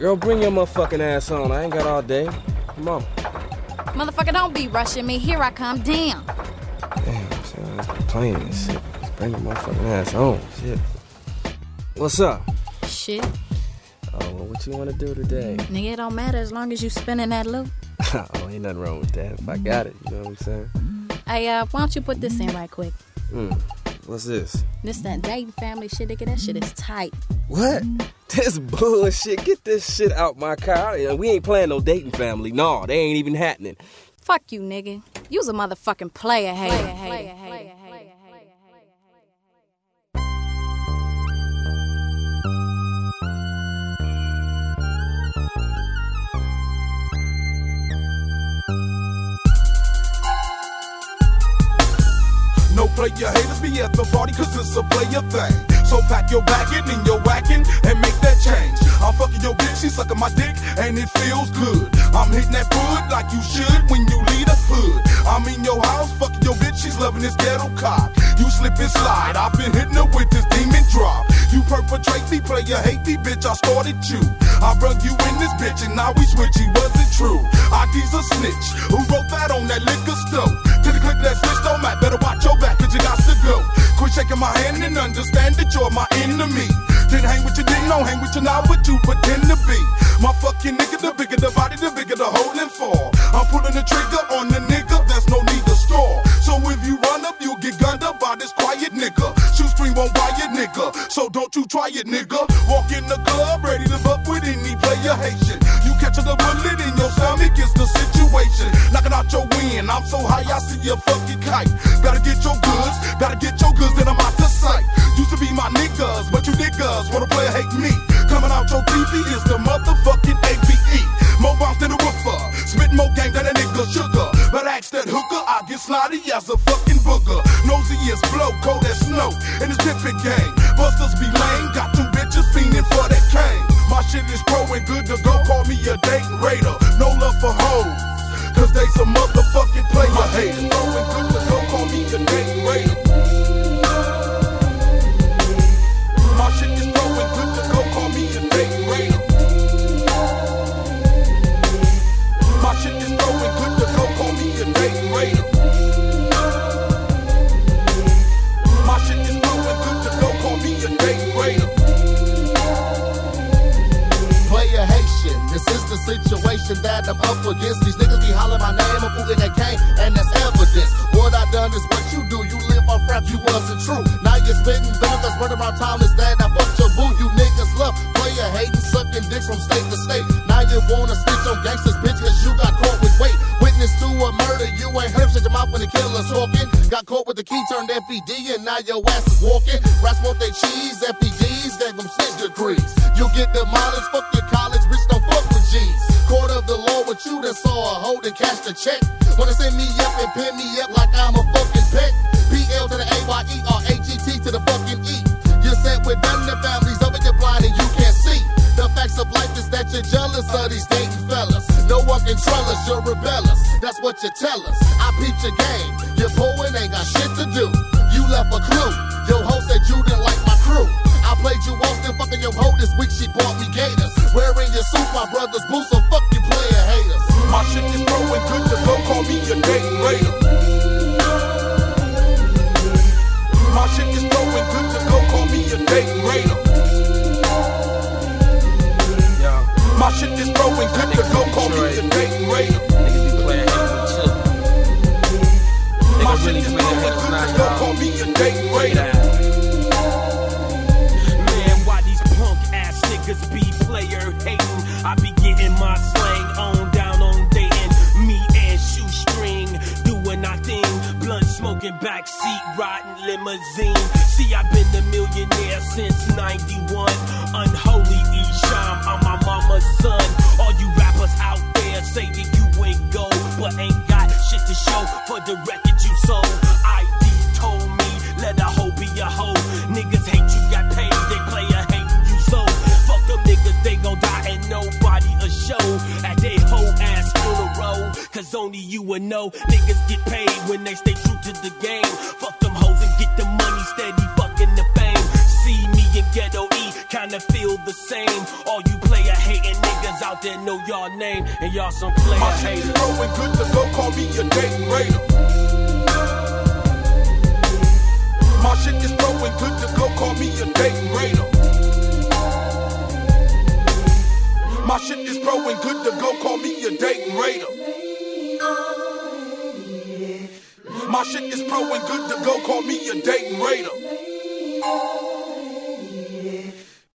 Girl, bring your motherfucking ass on. I ain't got all day. Come on. Motherfucker, don't be rushing me. Here I come. Damn. Damn, son, I'm playing this shit. Just bring your motherfucking ass on. Shit. What's up? Shit. Oh, well, what you want to do today? Nigga, it don't matter as long as you spinning that loop. Oh, ain't nothing wrong with that. If I got it, you know what I'm saying? Hey, why don't you put this in right quick? What's this? This that dating family shit, nigga. That shit is tight. What? This bullshit. Get this shit out my car. We ain't playing no dating family. No, they ain't even happening. Fuck you, nigga. You's a motherfucking player hater. No player haters be at the party cause it's a player thing. So pack your bagging and your whacking and make that change. I'm fucking your bitch, she sucking my dick and it feels good. I'm hitting that wood like you should when you leave the hood. I'm in your house, fucking your bitch, she's loving this ghetto cop. You slip and slide, I've been hitting her with this demon drop. You perpetrate me, player hate me, bitch, I started you. I brung you in this bitch and now we switchy, wasn't true. ID's a snitch, who wrote that on that liquor store? To the click that switch don't matter, better watch your back cause you got to go. Quit shaking my hand and understand that you're my enemy. Didn't hang with you, didn't know, hang with you now, but you pretend to be. My fucking nigga, the bigger the body, the bigger the hole and fall. I'm pulling the trigger on the nigga, there's no need to stall. So if you run up, you'll get gunned up by this quiet nigga. Shoestring won't buy it, nigga, so don't you try it, nigga. Walk in the club, ready to fuck with any player Haitian. You catching a bullet in your stomach is the situation. Knocking out your wind, I'm so high, I see a fucking kite. Gotta get your goods, then I'm out to sight. Used to be my niggas, but you niggas wanna play hate me. Coming out your TV is the motherfucking AVE. More bombs than a woofer, spit more game than a nigga sugar. But ask that hooker, I get slotty as a fucking booger. Nosy as blow, cold as snow, in this dipping game. Busters be lame, got two bitches fiending for that cane. My shit is pro and good to go, call me a dating raider. No love for hoes, cause they some motherfucking player haters. Pro and good to go, call me a dating raider. My shit is pro and good to go, call me a dating raider. My shit is pro and good to go, call me a dating raider. My shit is pro and good to go, call me a dating raider. Player Haitian, this is the situation that I'm up against. These niggas be hollering my name, I'm moving that cane, and that's evidence. What I done is what you do, you live off rap, you wasn't true. Now you're spitting venom, that's word around town is that I fucked your boo. You niggas love player hating, sucking dicks from state to state. Now you wanna snitch on gangsters, bitch, cause you got caught with weight. Witness to a murder, you ain't heard, shut your mouth when the killer's talking. Got caught with the key, turned FED, and now your ass is walking. Rats want they cheese, FEDs, gave them 6 degrees. You get demolished, fuck your college, bitch, don't fuck with G's. Court of the law with you that saw a hoe and cash the check. Wanna send me up and pin me up like I'm a fucking pet. PL to the AYE or AGT to the fucking E. You're set with none of the families over your blind and you can't see. The facts of life is that you're jealous of these dating fellas. No one can trust us, you're rebellious. That's what you tell us. I peeped your game. Your poor and ain't got shit to do. You left a clue. Your hoe said you didn't like my crew. I played you Austin, fucking your hoe this week. She bought me gators. Wearing your suit, my brother's boots. So fuck you, player haters. My shit is pro and good to go, call me a dating raider. My shit is pro and good to go, call me a dating raider. My shit is pro and good to go, call me a dating raider. Niggas be playing hate with chill. My shit is pro and good to go, call me a dating raider. Man, why these punk ass niggas be player hating? I be getting my slang on down on dating. Me and Shoestring doing our thing. Blunt smoking, backseat riding limousine. See, I've been a millionaire since 91. Unholy Esham, I'm my mama's son. All you rappers out there say that you ain't gold, but ain't got shit to show for the record you sold. ID told me, let a hoe be a hoe. Niggas hate you got paid, they play a hating you so. Fuck them niggas, they gon' die and nobody a show at they whole ass funeral. Cause only you would know niggas get paid when they stay true to the game. Fuck them hoes and get the money steady, fucking the fame. See me in Ghetto E, kinda feel the same. All you player hating niggas niggas out there know y'all name, and y'all some player My shit is haters. pro and good to go, call me a Dayton Raider. My shit is pro and good to go, call me a Dayton Raider. My shit is pro and good to go, call me a Dayton Raider. My shit is pro and good to go, call me a Dayton Raider.